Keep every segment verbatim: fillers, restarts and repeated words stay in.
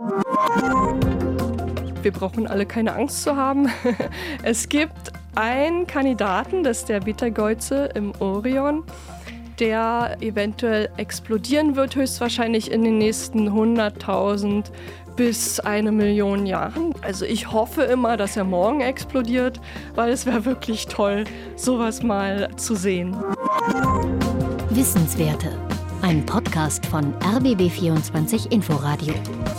Wir brauchen alle keine Angst zu haben. Es gibt einen Kandidaten, das ist der Betelgeuse im Orion, der eventuell explodieren wird, höchstwahrscheinlich in den nächsten hunderttausend bis eine Million Jahren. Also ich hoffe immer, dass er morgen explodiert, weil es wäre wirklich toll, sowas mal zu sehen. Wissenswerte. Ein Podcast von R B B vierundzwanzig Inforadio.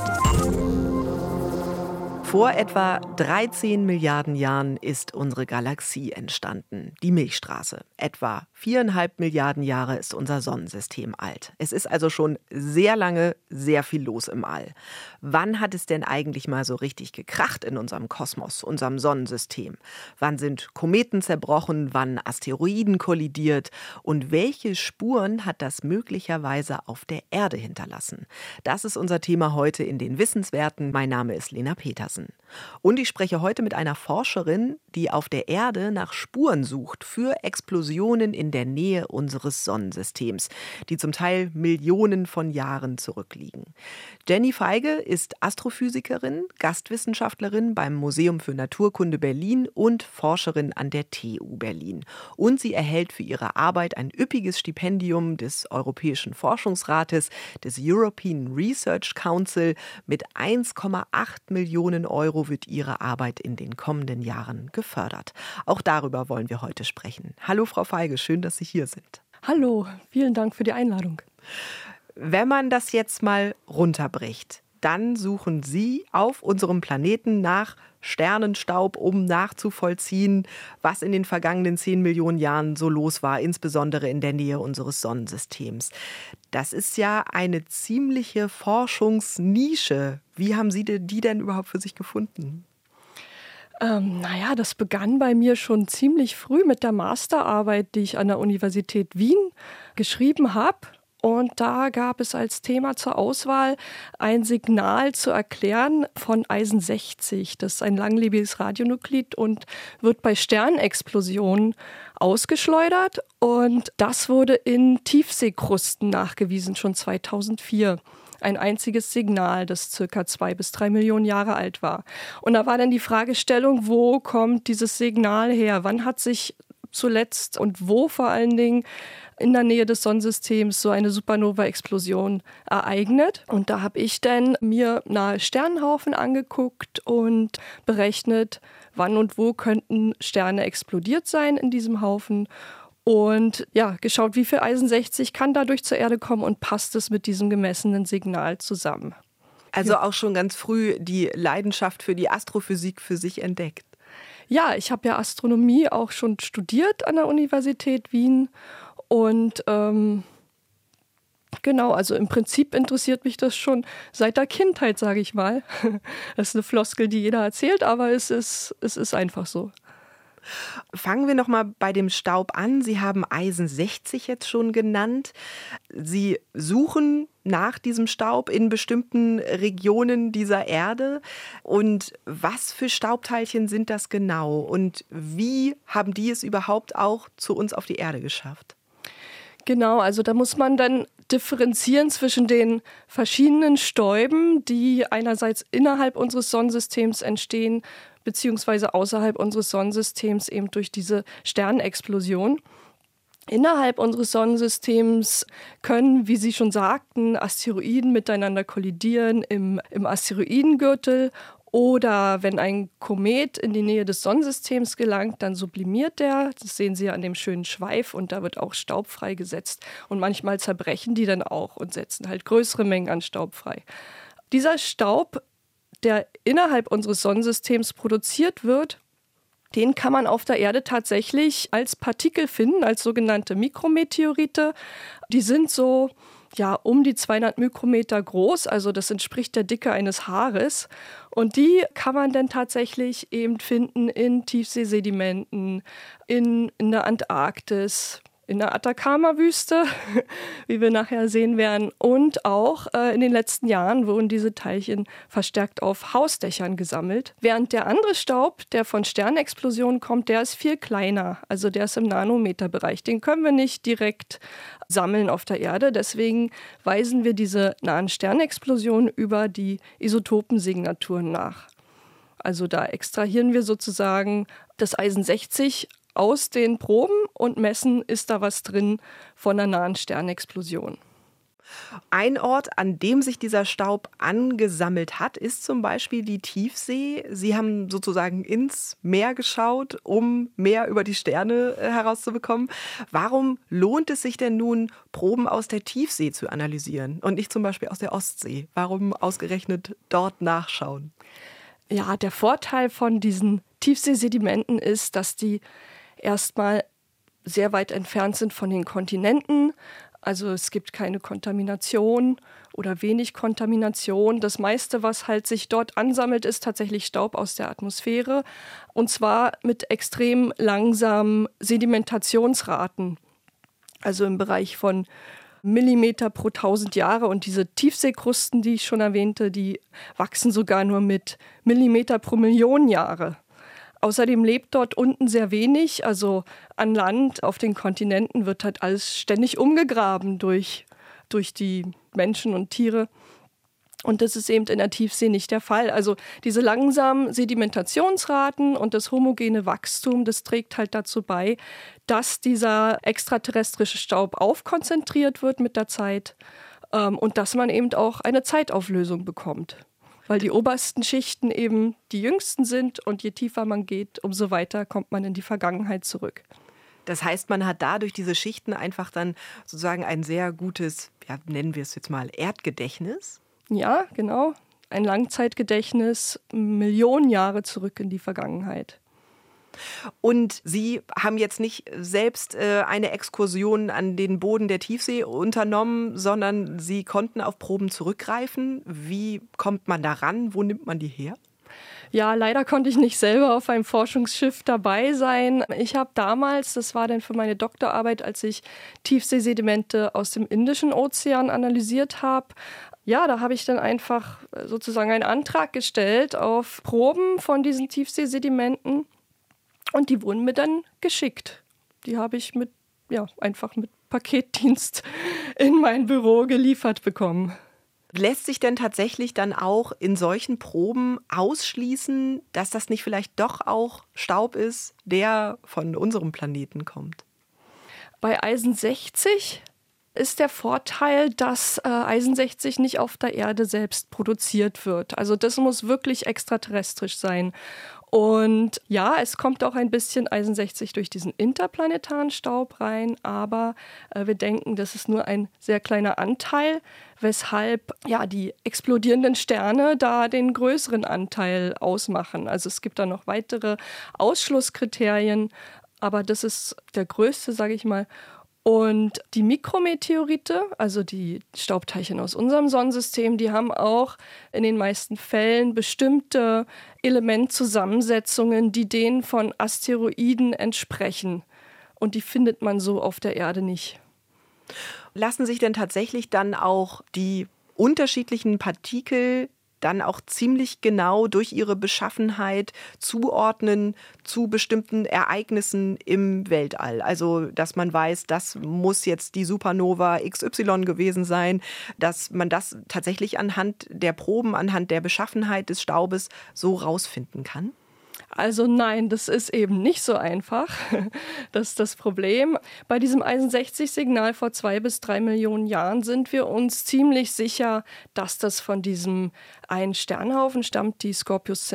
Vor etwa dreizehn Milliarden Jahren ist unsere Galaxie entstanden, die Milchstraße. Etwa viereinhalb Milliarden Jahre ist unser Sonnensystem alt. Es ist also schon sehr lange sehr viel los im All. Wann hat es denn eigentlich mal so richtig gekracht in unserem Kosmos, unserem Sonnensystem? Wann sind Kometen zerbrochen, wann Asteroiden kollidiert? Und welche Spuren hat das möglicherweise auf der Erde hinterlassen? Das ist unser Thema heute in den Wissenswerten. Mein Name ist Lena Petersen. Und ich spreche heute mit einer Forscherin, die auf der Erde nach Spuren sucht für Explosionen in der Nähe unseres Sonnensystems, die zum Teil Millionen von Jahren zurückliegen. Jenny Feige ist Astrophysikerin, Gastwissenschaftlerin beim Museum für Naturkunde Berlin und Forscherin an der T U Berlin. Und sie erhält für ihre Arbeit ein üppiges Stipendium des Europäischen Forschungsrates, des European Research Council. Mit eins Komma acht Millionen Euro wird ihre Arbeit in den kommenden Jahren gefördert. Auch darüber wollen wir heute sprechen. Hallo Frau Feige, schön, dass Sie hier sind. Hallo, vielen Dank für die Einladung. Wenn man das jetzt mal runterbricht, dann suchen Sie auf unserem Planeten nach Sternenstaub, um nachzuvollziehen, was in den vergangenen zehn Millionen Jahren so los war, insbesondere in der Nähe unseres Sonnensystems. Das ist ja eine ziemliche Forschungsnische. Wie haben Sie die denn überhaupt für sich gefunden? Ähm, naja, das begann bei mir schon ziemlich früh mit der Masterarbeit, die ich an der Universität Wien geschrieben habe. Und da gab es als Thema zur Auswahl ein Signal zu erklären von Eisen sechzig. Das ist ein langlebiges Radionuklid und wird bei Sternexplosionen ausgeschleudert. Und das wurde in Tiefseekrusten nachgewiesen, schon zweitausendvier. Ein einziges Signal, das circa zwei bis drei Millionen Jahre alt war. Und da war dann die Fragestellung, wo kommt dieses Signal her? Wann hat sich zuletzt und wo vor allen Dingen in der Nähe des Sonnensystems so eine Supernova-Explosion ereignet? Und da habe ich dann mir nahe Sternenhaufen angeguckt und berechnet, wann und wo könnten Sterne explodiert sein in diesem Haufen. Und ja, geschaut, wie viel Eisen sechzig kann dadurch zur Erde kommen und passt es mit diesem gemessenen Signal zusammen. Also auch schon ganz früh die Leidenschaft für die Astrophysik für sich entdeckt. Ja, ich habe ja Astronomie auch schon studiert an der Universität Wien. Und ähm, genau, also im Prinzip interessiert mich das schon seit der Kindheit, sage ich mal. Das ist eine Floskel, die jeder erzählt, aber es ist, es ist einfach so. Fangen wir noch mal bei dem Staub an. Sie haben Eisen sechzig jetzt schon genannt. Sie suchen nach diesem Staub in bestimmten Regionen dieser Erde. Und was für Staubteilchen sind das genau? Und wie haben die es überhaupt auch zu uns auf die Erde geschafft? Genau, also da muss man dann differenzieren zwischen den verschiedenen Stäuben, die einerseits innerhalb unseres Sonnensystems entstehen, beziehungsweise außerhalb unseres Sonnensystems eben durch diese Sternexplosion. Innerhalb unseres Sonnensystems können, wie Sie schon sagten, Asteroiden miteinander kollidieren im, im Asteroidengürtel. Oder wenn ein Komet in die Nähe des Sonnensystems gelangt, dann sublimiert der. Das sehen Sie ja an dem schönen Schweif und da wird auch Staub freigesetzt. Und manchmal zerbrechen die dann auch und setzen halt größere Mengen an Staub frei. Dieser Staub, der innerhalb unseres Sonnensystems produziert wird, den kann man auf der Erde tatsächlich als Partikel finden, als sogenannte Mikrometeorite. Die sind so ja, um die zweihundert Mikrometer groß, also das entspricht der Dicke eines Haares. Und die kann man dann tatsächlich eben finden in Tiefseesedimenten, in, in der Antarktis, in der Atacama-Wüste, wie wir nachher sehen werden. Und auch äh, in den letzten Jahren wurden diese Teilchen verstärkt auf Hausdächern gesammelt. Während der andere Staub, der von Sternexplosionen kommt, der ist viel kleiner. Also der ist im Nanometerbereich. Den können wir nicht direkt sammeln auf der Erde. Deswegen weisen wir diese nahen Sternexplosionen über die Isotopensignaturen nach. Also da extrahieren wir sozusagen das Eisen sechzig aus den Proben und messen, ist da was drin von einer nahen Sternexplosion. Ein Ort, an dem sich dieser Staub angesammelt hat, ist zum Beispiel die Tiefsee. Sie haben sozusagen ins Meer geschaut, um mehr über die Sterne herauszubekommen. Warum lohnt es sich denn nun, Proben aus der Tiefsee zu analysieren und nicht zum Beispiel aus der Ostsee? Warum ausgerechnet dort nachschauen? Ja, der Vorteil von diesen Tiefseesedimenten ist, dass die erstmal sehr weit entfernt sind von den Kontinenten. Also es gibt keine Kontamination oder wenig Kontamination. Das meiste, was halt sich dort ansammelt, ist tatsächlich Staub aus der Atmosphäre. Und zwar mit extrem langsamen Sedimentationsraten. Also im Bereich von Millimeter pro tausend Jahre. Und diese Tiefseekrusten, die ich schon erwähnte, die wachsen sogar nur mit Millimeter pro Million Jahre. Außerdem lebt dort unten sehr wenig, also an Land, auf den Kontinenten wird halt alles ständig umgegraben durch, durch die Menschen und Tiere. Und das ist eben in der Tiefsee nicht der Fall. Also diese langsamen Sedimentationsraten und das homogene Wachstum, das trägt halt dazu bei, dass dieser extraterrestrische Staub aufkonzentriert wird mit der Zeit ähm, und dass man eben auch eine Zeitauflösung bekommt. Weil die obersten Schichten eben die jüngsten sind und je tiefer man geht, umso weiter kommt man in die Vergangenheit zurück. Das heißt, man hat dadurch diese Schichten einfach dann sozusagen ein sehr gutes, ja, nennen wir es jetzt mal, Erdgedächtnis? Ja, genau. Ein Langzeitgedächtnis, Millionen Jahre zurück in die Vergangenheit. Und Sie haben jetzt nicht selbst äh, eine Exkursion an den Boden der Tiefsee unternommen, sondern Sie konnten auf Proben zurückgreifen. Wie kommt man da ran? Wo nimmt man die her? Ja, leider konnte ich nicht selber auf einem Forschungsschiff dabei sein. Ich habe damals, das war dann für meine Doktorarbeit, als ich Tiefseesedimente aus dem Indischen Ozean analysiert habe, ja, da habe ich dann einfach sozusagen einen Antrag gestellt auf Proben von diesen Tiefseesedimenten. Und die wurden mir dann geschickt. Die habe ich mit, ja, einfach mit Paketdienst in mein Büro geliefert bekommen. Lässt sich denn tatsächlich dann auch in solchen Proben ausschließen, dass das nicht vielleicht doch auch Staub ist, der von unserem Planeten kommt? Bei Eisen sechzig ist der Vorteil, dass äh, Eisen sechzig nicht auf der Erde selbst produziert wird. Also das muss wirklich extraterrestrisch sein. Und ja, es kommt auch ein bisschen Eisen sechzig durch diesen interplanetaren Staub rein, aber äh, wir denken, das ist nur ein sehr kleiner Anteil, weshalb ja die explodierenden Sterne da den größeren Anteil ausmachen. Also es gibt da noch weitere Ausschlusskriterien, aber das ist der größte, sage ich mal. Und die Mikrometeorite, also die Staubteilchen aus unserem Sonnensystem, die haben auch in den meisten Fällen bestimmte Elementzusammensetzungen, die denen von Asteroiden entsprechen. Und die findet man so auf der Erde nicht. Lassen sich denn tatsächlich dann auch die unterschiedlichen Partikel dann auch ziemlich genau durch ihre Beschaffenheit zuordnen zu bestimmten Ereignissen im Weltall? Also, dass man weiß, das muss jetzt die Supernova X Y gewesen sein, dass man das tatsächlich anhand der Proben, anhand der Beschaffenheit des Staubes so rausfinden kann? Also nein, das ist eben nicht so einfach. Das ist das Problem. Bei diesem Eisen sechzig Signal vor zwei bis drei Millionen Jahren sind wir uns ziemlich sicher, dass das von diesem einen Sternhaufen stammt, die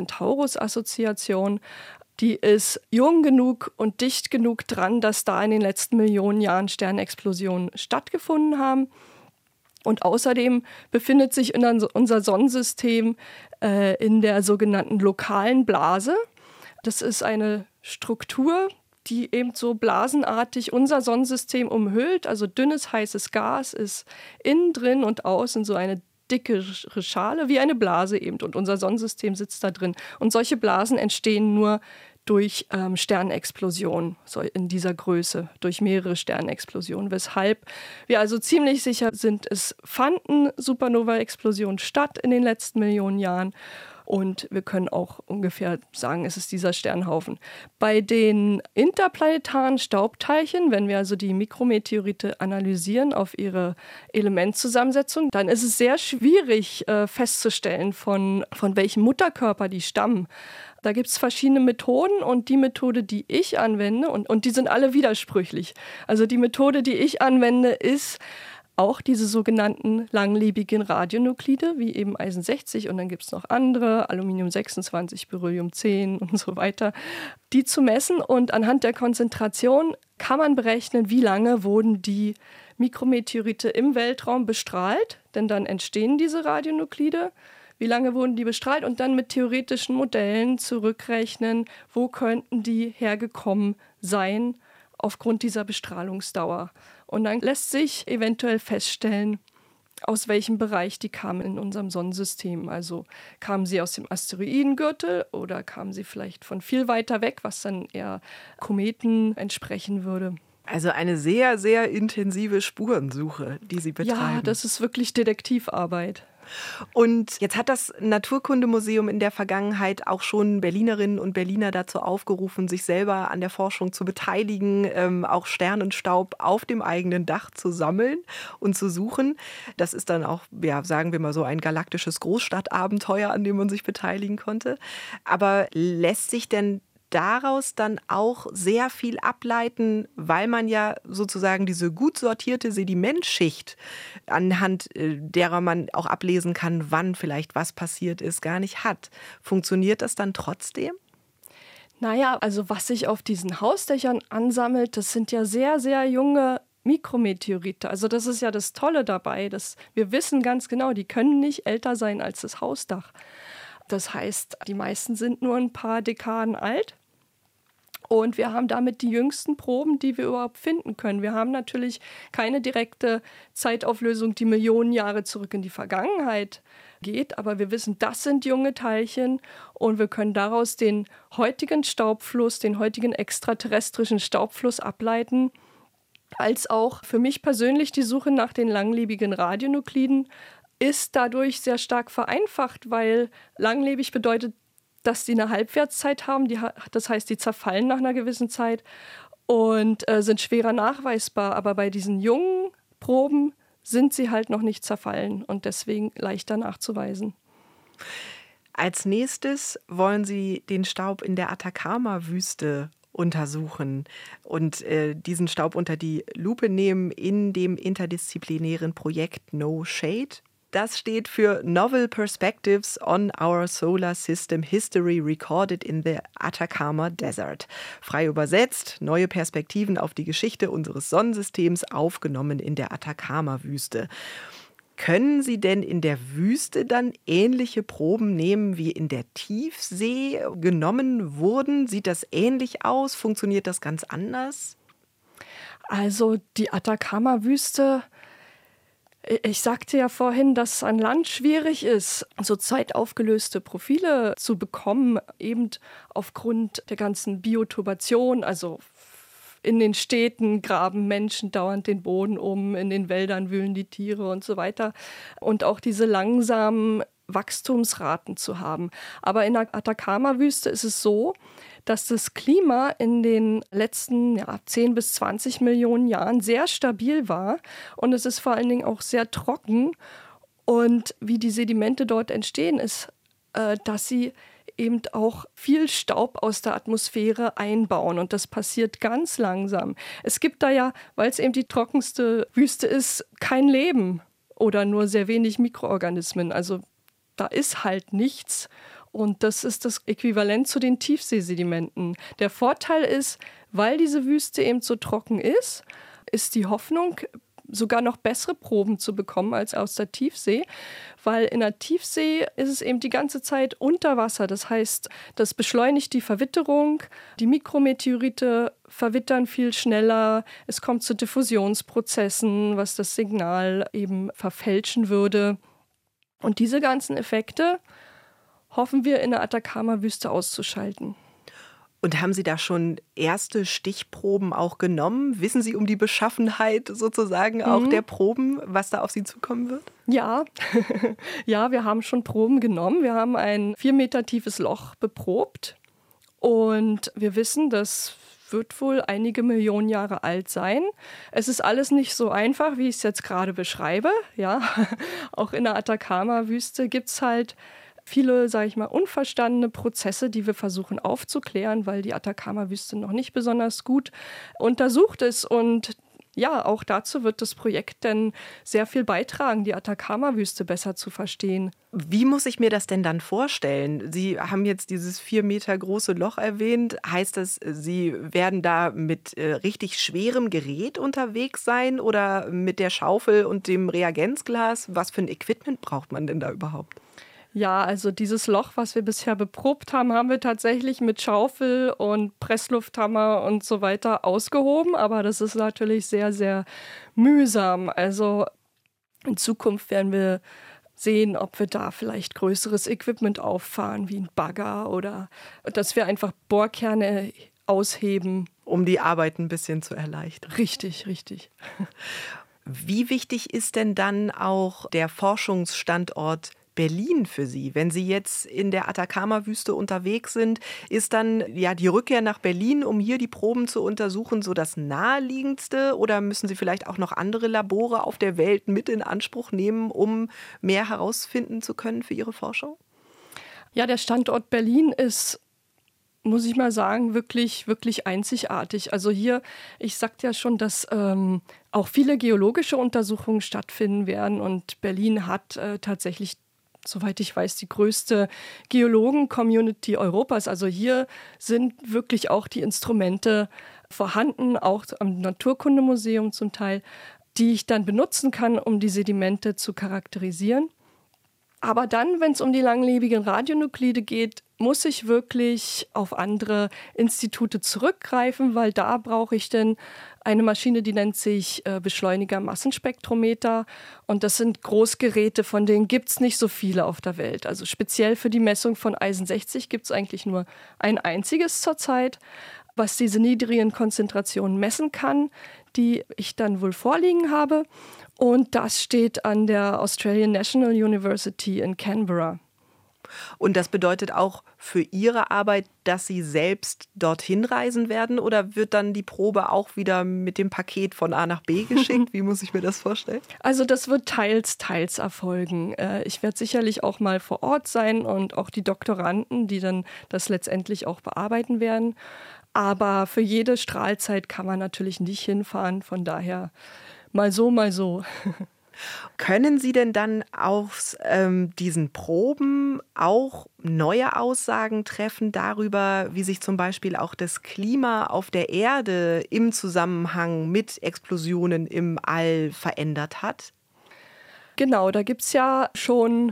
Scorpius-Centaurus-Assoziation. Die ist jung genug und dicht genug dran, dass da in den letzten Millionen Jahren Sternexplosionen stattgefunden haben. Und außerdem befindet sich in unser Sonnensystem äh, in der sogenannten lokalen Blase. Das ist eine Struktur, die eben so blasenartig unser Sonnensystem umhüllt. Also dünnes, heißes Gas ist innen drin und außen so eine dicke Schale, wie eine Blase eben. Und unser Sonnensystem sitzt da drin. Und solche Blasen entstehen nur durch ähm, Sternexplosionen, so in dieser Größe, durch mehrere Sternexplosionen, weshalb wir also ziemlich sicher sind, es fanden Supernova-Explosionen statt in den letzten Millionen Jahren. Und wir können auch ungefähr sagen, es ist dieser Sternhaufen. Bei den interplanetaren Staubteilchen, wenn wir also die Mikrometeorite analysieren auf ihre Elementzusammensetzung, dann ist es sehr schwierig äh, festzustellen, von, von welchem Mutterkörper die stammen. Da gibt es verschiedene Methoden und die Methode, die ich anwende, und, und die sind alle widersprüchlich. Also die Methode, die ich anwende, ist auch diese sogenannten langlebigen Radionuklide, wie eben Eisen sechzig und dann gibt es noch andere, Aluminium sechsundzwanzig, Beryllium zehn und so weiter, die zu messen. Und anhand der Konzentration kann man berechnen, wie lange wurden die Mikrometeorite im Weltraum bestrahlt, denn dann entstehen diese Radionuklide. Wie lange wurden die bestrahlt und dann mit theoretischen Modellen zurückrechnen, wo könnten die hergekommen sein aufgrund dieser Bestrahlungsdauer. Und dann lässt sich eventuell feststellen, aus welchem Bereich die kamen in unserem Sonnensystem. Also kamen sie aus dem Asteroidengürtel oder kamen sie vielleicht von viel weiter weg, was dann eher Kometen entsprechen würde. Also eine sehr, sehr intensive Spurensuche, die Sie betreiben. Ja, das ist wirklich Detektivarbeit. Und jetzt hat das Naturkundemuseum in der Vergangenheit auch schon Berlinerinnen und Berliner dazu aufgerufen, sich selber an der Forschung zu beteiligen, ähm, auch Sternenstaub auf dem eigenen Dach zu sammeln und zu suchen. Das ist dann auch, ja, sagen wir mal so, ein galaktisches Großstadtabenteuer, an dem man sich beteiligen konnte. Aber lässt sich denn daraus dann auch sehr viel ableiten, weil man ja sozusagen diese gut sortierte Sedimentschicht, anhand derer man auch ablesen kann, wann vielleicht was passiert ist, gar nicht hat. Funktioniert das dann trotzdem? Naja, also was sich auf diesen Hausdächern ansammelt, das sind ja sehr, sehr junge Mikrometeorite. Also das ist ja das Tolle dabei, dass wir wissen ganz genau, die können nicht älter sein als das Hausdach. Das heißt, die meisten sind nur ein paar Dekaden alt. Und wir haben damit die jüngsten Proben, die wir überhaupt finden können. Wir haben natürlich keine direkte Zeitauflösung, die Millionen Jahre zurück in die Vergangenheit geht. Aber wir wissen, das sind junge Teilchen und wir können daraus den heutigen Staubfluss, den heutigen extraterrestrischen Staubfluss ableiten. Als auch für mich persönlich die Suche nach den langlebigen Radionukliden ist dadurch sehr stark vereinfacht, weil langlebig bedeutet, dass die eine Halbwertszeit haben, die, das heißt, die zerfallen nach einer gewissen Zeit und äh, sind schwerer nachweisbar. Aber bei diesen jungen Proben sind sie halt noch nicht zerfallen und deswegen leichter nachzuweisen. Als nächstes wollen Sie den Staub in der Atacama-Wüste untersuchen und äh, diesen Staub unter die Lupe nehmen in dem interdisziplinären Projekt No Shade. Das steht für Novel Perspectives on Our Solar System History Recorded in the Atacama Desert. Frei übersetzt, neue Perspektiven auf die Geschichte unseres Sonnensystems, aufgenommen in der Atacama-Wüste. Können Sie denn in der Wüste dann ähnliche Proben nehmen, wie in der Tiefsee genommen wurden? Sieht das ähnlich aus? Funktioniert das ganz anders? Also die Atacama-Wüste, ich sagte ja vorhin, dass an Land schwierig ist, so zeitaufgelöste Profile zu bekommen, eben aufgrund der ganzen Biotopation, also in den Städten graben Menschen dauernd den Boden um, in den Wäldern wühlen die Tiere und so weiter. Und auch diese langsamen Wachstumsraten zu haben. Aber in der Atacama-Wüste ist es so, dass das Klima in den letzten ja, zehn bis zwanzig Millionen Jahren sehr stabil war. Und es ist vor allen Dingen auch sehr trocken. Und wie die Sedimente dort entstehen, ist, äh, dass sie eben auch viel Staub aus der Atmosphäre einbauen. Und das passiert ganz langsam. Es gibt da ja, weil es eben die trockenste Wüste ist, kein Leben oder nur sehr wenig Mikroorganismen. Also da ist halt nichts. Und das ist das Äquivalent zu den Tiefseesedimenten. Der Vorteil ist, weil diese Wüste eben so trocken ist, ist die Hoffnung, sogar noch bessere Proben zu bekommen als aus der Tiefsee, weil in der Tiefsee ist es eben die ganze Zeit unter Wasser. Das heißt, das beschleunigt die Verwitterung, die Mikrometeorite verwittern viel schneller, es kommt zu Diffusionsprozessen, was das Signal eben verfälschen würde. Und diese ganzen Effekte hoffen wir in der Atacama-Wüste auszuschalten. Und haben Sie da schon erste Stichproben auch genommen? Wissen Sie um die Beschaffenheit sozusagen auch mhm. der Proben, was da auf Sie zukommen wird? Ja, ja, wir haben schon Proben genommen. Wir haben ein vier Meter tiefes Loch beprobt und wir wissen, das wird wohl einige Millionen Jahre alt sein. Es ist alles nicht so einfach, wie ich es jetzt gerade beschreibe. Ja, auch in der Atacama-Wüste gibt es halt viele, sage ich mal, unverstandene Prozesse, die wir versuchen aufzuklären, weil die Atacama-Wüste noch nicht besonders gut untersucht ist. Und ja, auch dazu wird das Projekt dann sehr viel beitragen, die Atacama-Wüste besser zu verstehen. Wie muss ich mir das denn dann vorstellen? Sie haben jetzt dieses vier Meter große Loch erwähnt. Heißt das, Sie werden da mit äh, richtig schwerem Gerät unterwegs sein oder mit der Schaufel und dem Reagenzglas? Was für ein Equipment braucht man denn da überhaupt? Ja, also dieses Loch, was wir bisher beprobt haben, haben wir tatsächlich mit Schaufel und Presslufthammer und so weiter ausgehoben. Aber das ist natürlich sehr, sehr mühsam. Also in Zukunft werden wir sehen, ob wir da vielleicht größeres Equipment auffahren, wie ein Bagger oder dass wir einfach Bohrkerne ausheben. Um die Arbeit ein bisschen zu erleichtern. Richtig, richtig. Wie wichtig ist denn dann auch der Forschungsstandort Berlin für Sie? Wenn Sie jetzt in der Atacama-Wüste unterwegs sind, ist dann ja die Rückkehr nach Berlin, um hier die Proben zu untersuchen, so das naheliegendste? Oder müssen Sie vielleicht auch noch andere Labore auf der Welt mit in Anspruch nehmen, um mehr herausfinden zu können für Ihre Forschung? Ja, der Standort Berlin ist, muss ich mal sagen, wirklich, wirklich einzigartig. Also hier, ich sagte ja schon, dass ähm, auch viele geologische Untersuchungen stattfinden werden und Berlin hat äh, tatsächlich, soweit ich weiß, die größte Geologen-Community Europas. Also hier sind wirklich auch die Instrumente vorhanden, auch am Naturkundemuseum zum Teil, die ich dann benutzen kann, um die Sedimente zu charakterisieren. Aber dann, wenn es um die langlebigen Radionuklide geht, muss ich wirklich auf andere Institute zurückgreifen, weil da brauche ich dann eine Maschine, die nennt sich äh, Beschleuniger-Massenspektrometer. Und das sind Großgeräte, von denen gibt es nicht so viele auf der Welt. Also speziell für die Messung von Eisen sechzig gibt es eigentlich nur ein einziges zurzeit, was diese niedrigen Konzentrationen messen kann, die ich dann wohl vorliegen habe. Und das steht an der Australian National University in Canberra. Und das bedeutet auch für Ihre Arbeit, dass Sie selbst dorthin reisen werden? Oder wird dann die Probe auch wieder mit dem Paket von A nach B geschickt? Wie muss ich mir das vorstellen? Also das wird teils, teils erfolgen. Ich werde sicherlich auch mal vor Ort sein und auch die Doktoranden, die dann das letztendlich auch bearbeiten werden. Aber für jede Strahlzeit kann man natürlich nicht hinfahren. Von daher mal so, mal so. Können Sie denn dann aus ähm, diesen Proben auch neue Aussagen treffen darüber, wie sich zum Beispiel auch das Klima auf der Erde im Zusammenhang mit Explosionen im All verändert hat? Genau, da gibt es ja schon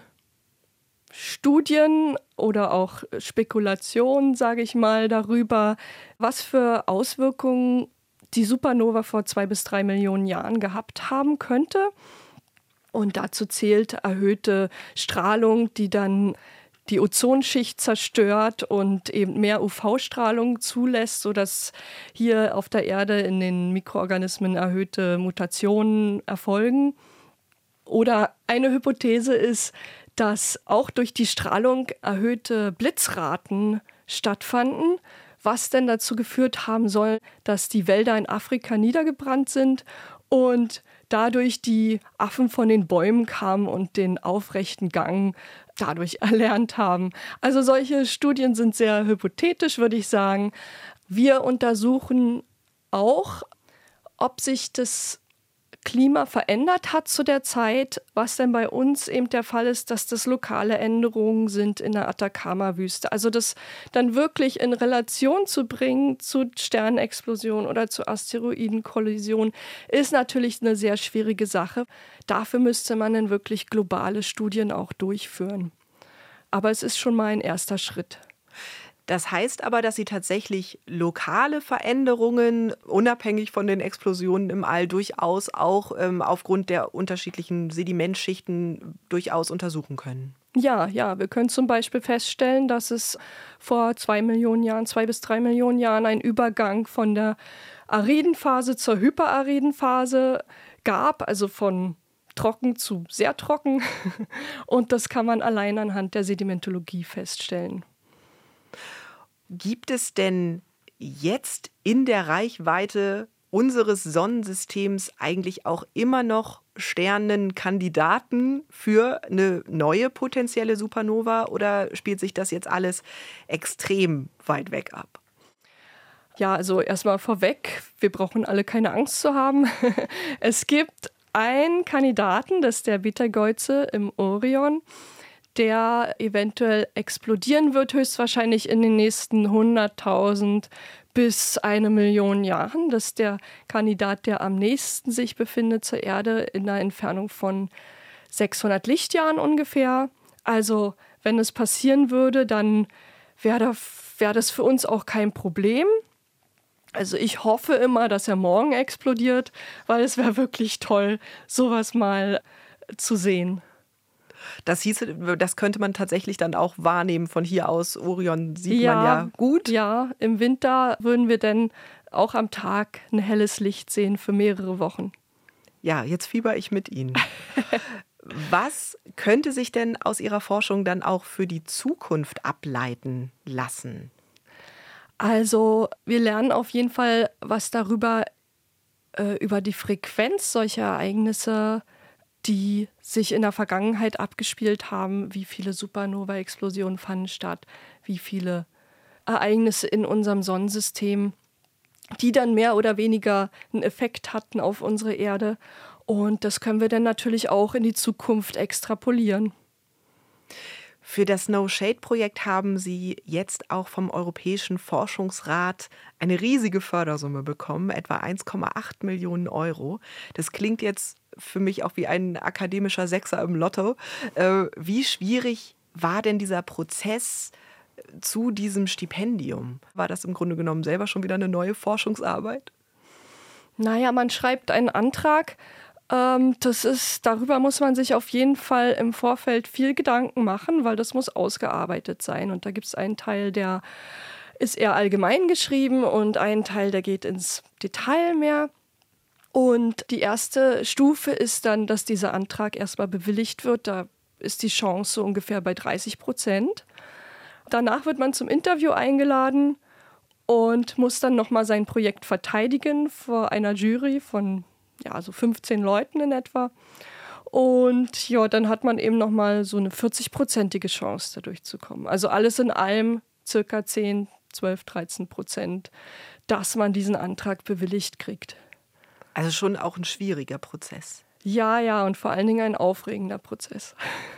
Studien oder auch Spekulationen, sage ich mal, darüber, was für Auswirkungen die Supernova vor zwei bis drei Millionen Jahren gehabt haben könnte. Und dazu zählt erhöhte Strahlung, die dann die Ozonschicht zerstört und eben mehr U V-Strahlung zulässt, sodass hier auf der Erde in den Mikroorganismen erhöhte Mutationen erfolgen. Oder eine Hypothese ist, dass auch durch die Strahlung erhöhte Blitzraten stattfanden, was denn dazu geführt haben soll, dass die Wälder in Afrika niedergebrannt sind und dadurch die Affen von den Bäumen kamen und den aufrechten Gang dadurch erlernt haben. Also solche Studien sind sehr hypothetisch, würde ich sagen. Wir untersuchen auch, ob sich das Klima verändert hat zu der Zeit, was denn bei uns eben der Fall ist, dass das lokale Änderungen sind in der Atacama-Wüste. Also das dann wirklich in Relation zu bringen zu Sternexplosionen oder zu Asteroidenkollisionen, ist natürlich eine sehr schwierige Sache. Dafür müsste man dann wirklich globale Studien auch durchführen. Aber es ist schon mal ein erster Schritt. Das heißt aber, dass Sie tatsächlich lokale Veränderungen, unabhängig von den Explosionen im All, durchaus auch ähm, aufgrund der unterschiedlichen Sedimentschichten durchaus untersuchen können. Ja, ja, wir können zum Beispiel feststellen, dass es vor zwei Millionen Jahren, zwei bis drei Millionen Jahren einen Übergang von der ariden Phase zur hyperariden Phase gab, also von trocken zu sehr trocken. Und das kann man allein anhand der Sedimentologie feststellen. Gibt es denn jetzt in der Reichweite unseres Sonnensystems eigentlich auch immer noch Sternenkandidaten für eine neue potenzielle Supernova oder spielt sich das jetzt alles extrem weit weg ab? Ja, also erstmal vorweg, wir brauchen alle keine Angst zu haben. Es gibt einen Kandidaten, das ist der Betelgeuse im Orion, der eventuell explodieren wird, höchstwahrscheinlich in den nächsten hunderttausend bis eine Million Jahren. Das ist der Kandidat, der am nächsten sich befindet zur Erde, in einer Entfernung von sechshundert Lichtjahren ungefähr. Also wenn es passieren würde, dann wäre das, wär das für uns auch kein Problem. Also ich hoffe immer, dass er morgen explodiert, weil es wäre wirklich toll, sowas mal zu sehen. Das hieße, das könnte man tatsächlich dann auch wahrnehmen von hier aus. Orion sieht ja, man ja gut. Ja, im Winter würden wir dann auch am Tag ein helles Licht sehen für mehrere Wochen. Ja, jetzt fieber ich mit Ihnen. Was könnte sich denn aus Ihrer Forschung dann auch für die Zukunft ableiten lassen? Also wir lernen auf jeden Fall was darüber, äh, über die Frequenz solcher Ereignisse, die sich in der Vergangenheit abgespielt haben, wie viele Supernova-Explosionen fanden statt, wie viele Ereignisse in unserem Sonnensystem, die dann mehr oder weniger einen Effekt hatten auf unsere Erde. Und das können wir dann natürlich auch in die Zukunft extrapolieren. Für das No-Shade-Projekt haben Sie jetzt auch vom Europäischen Forschungsrat eine riesige Fördersumme bekommen, etwa eins Komma acht Millionen Euro. Das klingt jetzt für mich auch wie ein akademischer Sechser im Lotto. Äh, wie schwierig war denn dieser Prozess zu diesem Stipendium? War das im Grunde genommen selber schon wieder eine neue Forschungsarbeit? Naja, man schreibt einen Antrag. Das ist, darüber muss man sich auf jeden Fall im Vorfeld viel Gedanken machen, weil das muss ausgearbeitet sein. Und da gibt es einen Teil, der ist eher allgemein geschrieben und einen Teil, der geht ins Detail mehr. Und die erste Stufe ist dann, dass dieser Antrag erstmal bewilligt wird. Da ist die Chance so ungefähr bei dreißig Prozent. Danach wird man zum Interview eingeladen und muss dann nochmal sein Projekt verteidigen vor einer Jury von ja, so fünfzehn Leuten in etwa. Und ja, dann hat man eben nochmal so eine vierzig-prozentige Chance, da durchzukommen. Also alles in allem circa zehn, zwölf, dreizehn Prozent, dass man diesen Antrag bewilligt kriegt. Also schon auch ein schwieriger Prozess. Ja, ja, und vor allen Dingen ein aufregender Prozess.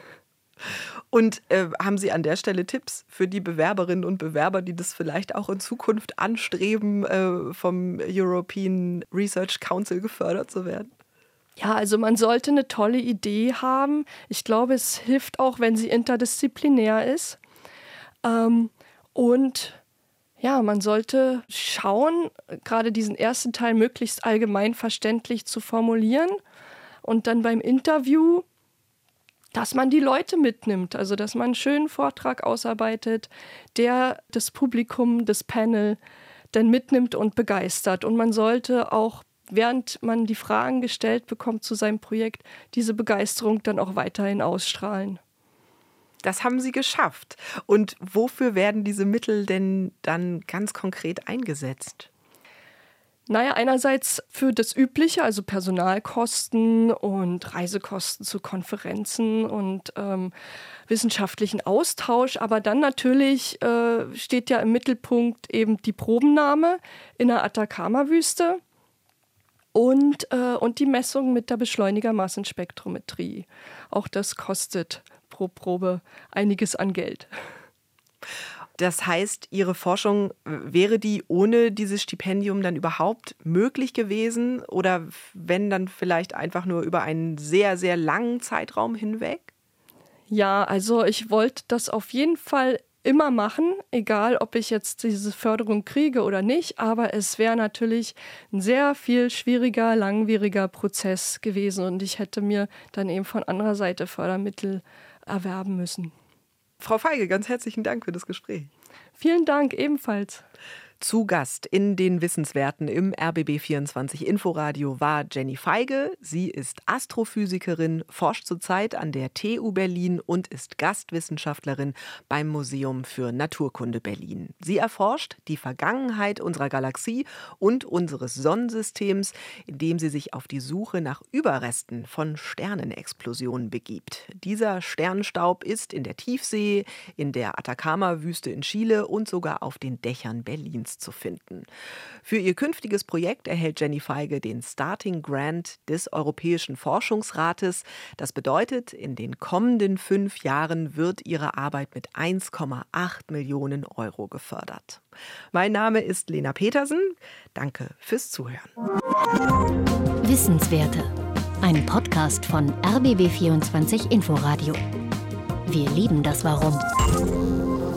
Und äh, haben Sie an der Stelle Tipps für die Bewerberinnen und Bewerber, die das vielleicht auch in Zukunft anstreben, äh, vom European Research Council gefördert zu werden? Ja, also man sollte eine tolle Idee haben. Ich glaube, es hilft auch, wenn sie interdisziplinär ist. Ähm, und ja, man sollte schauen, gerade diesen ersten Teil möglichst allgemein verständlich zu formulieren und dann beim Interview, dass man die Leute mitnimmt, also dass man einen schönen Vortrag ausarbeitet, der das Publikum, das Panel dann mitnimmt und begeistert. Und man sollte auch, während man die Fragen gestellt bekommt zu seinem Projekt, diese Begeisterung dann auch weiterhin ausstrahlen. Das haben Sie geschafft. Und wofür werden diese Mittel denn dann ganz konkret eingesetzt? Naja, einerseits für das Übliche, also Personalkosten und Reisekosten zu Konferenzen und ähm, wissenschaftlichen Austausch. Aber dann natürlich äh, steht ja im Mittelpunkt eben die Probennahme in der Atacama-Wüste und, äh, und die Messung mit der Beschleunigermassenspektrometrie. Auch das kostet pro Probe einiges an Geld. Das heißt, Ihre Forschung, wäre die ohne dieses Stipendium dann überhaupt möglich gewesen? Oder wenn dann vielleicht einfach nur über einen sehr, sehr langen Zeitraum hinweg? Ja, also ich wollte das auf jeden Fall immer machen, egal ob ich jetzt diese Förderung kriege oder nicht. Aber es wäre natürlich ein sehr viel schwieriger, langwieriger Prozess gewesen. Und ich hätte mir dann eben von anderer Seite Fördermittel erwerben müssen. Frau Feige, ganz herzlichen Dank für das Gespräch. Vielen Dank ebenfalls. Zu Gast in den Wissenswerten im R B B vierundzwanzig Inforadio war Jenny Feige. Sie ist Astrophysikerin, forscht zurzeit an der T U Berlin und ist Gastwissenschaftlerin beim Museum für Naturkunde Berlin. Sie erforscht die Vergangenheit unserer Galaxie und unseres Sonnensystems, indem sie sich auf die Suche nach Überresten von Sternenexplosionen begibt. Dieser Sternenstaub ist in der Tiefsee, in der Atacama-Wüste in Chile und sogar auf den Dächern Berlins zu finden. Für ihr künftiges Projekt erhält Jenny Feige den Starting Grant des Europäischen Forschungsrates. Das bedeutet, in den kommenden fünf Jahren wird ihre Arbeit mit eins Komma acht Millionen Euro gefördert. Mein Name ist Lena Petersen. Danke fürs Zuhören. Wissenswerte. Ein Podcast von R B B vierundzwanzig Inforadio. Wir lieben das Warum.